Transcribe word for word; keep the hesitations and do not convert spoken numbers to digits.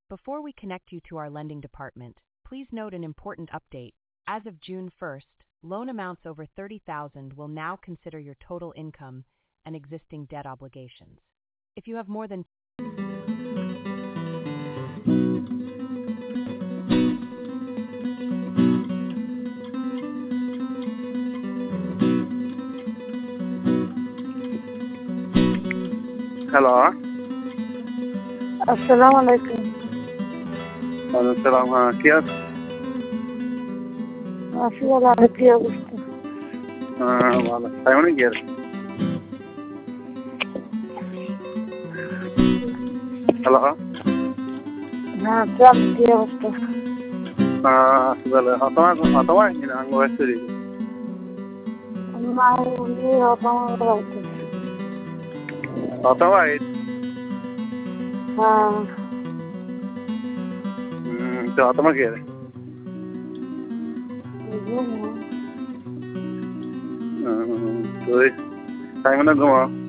Before we connect you to our lending department, please note an important update. As of June first, loan amounts over thirty thousand will now consider your total income and existing debt obligations. If you have more than hello, আসসালামু আলাইকুম। ওয়ালাইকুম সালাম। হ্যাঁ, কি আছে? আছি ভালো, আর কি অবস্থা? হ্যাঁ, ভালো। তাই মানে কি আর? হ্যালো, হ্যাঁ, চল, কি অবস্থা? হ্যাঁ, ভালো। তোমার তোমার কি না আঙ্গ আসছে? মা উনি আমার বাড়িতে। তোমার হ্যাঁ, হুম, তো তোমার কি আছে? বুঝলাম না। হুম, তো তাই মানে ঘুমাও।